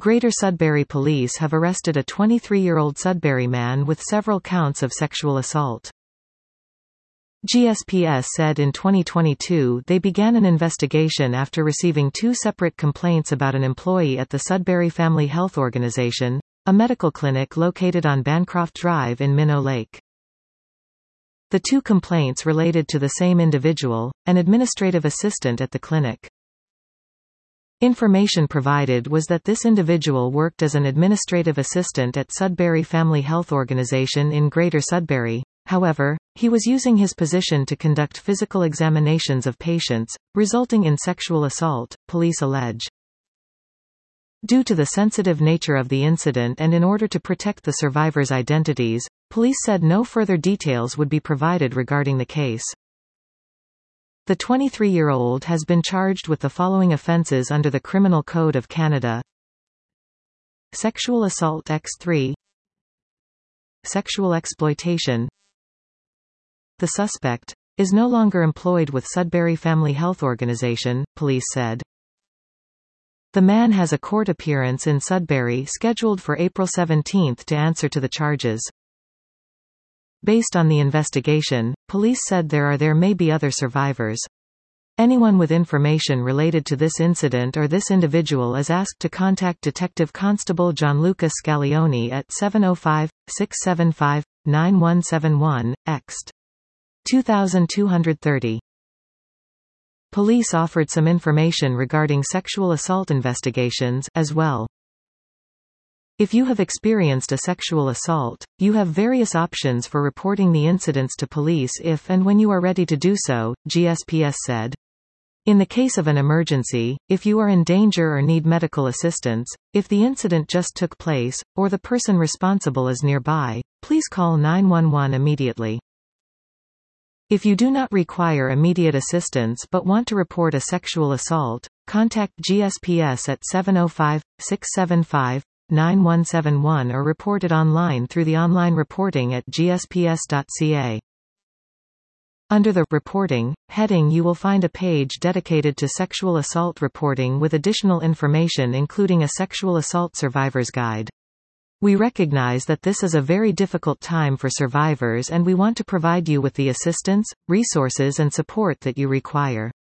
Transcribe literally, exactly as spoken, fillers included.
Greater Sudbury Police have arrested a twenty-three-year-old Sudbury man with several counts of sexual assault. G S P S said in twenty twenty-two they began an investigation after receiving two separate complaints about an employee at the Sudbury Family Health Organization, a medical clinic located on Bancroft Drive in Minnow Lake. The two complaints related to the same individual, an administrative assistant at the clinic. Information provided was that this individual worked as an administrative assistant at Sudbury Family Health Organization in Greater Sudbury. However, he was using his position to conduct physical examinations of patients, resulting in sexual assault, police allege. Due to the sensitive nature of the incident and in order to protect the survivors' identities, police said no further details would be provided regarding the case. The twenty-three-year-old has been charged with the following offences under the Criminal Code of Canada: Sexual assault by three, Sexual exploitation. The suspect is no longer employed with Sudbury Family Health Organization, police said. The man has a court appearance in Sudbury scheduled for April seventeenth to answer to the charges. Based on the investigation, police said there are there may be other survivors. Anyone with information related to this incident or this individual is asked to contact Detective Constable Gianluca Scaglione at seven oh five, six seven five, nine one seven one, ext. two two three oh. Police offered some information regarding sexual assault investigations, as well. If you have experienced a sexual assault, you have various options for reporting the incidents to police if and when you are ready to do so, G S P S said. In the case of an emergency, if you are in danger or need medical assistance, if the incident just took place, or the person responsible is nearby, please call nine one one immediately. If you do not require immediate assistance but want to report a sexual assault, contact G S P S at seven oh five, six seven five, nine one seven one or report it online through the online reporting at g s p s dot c a. Under the Reporting heading you will find a page dedicated to sexual assault reporting with additional information including a sexual assault survivor's guide. We recognize that this is a very difficult time for survivors and we want to provide you with the assistance, resources and support that you require.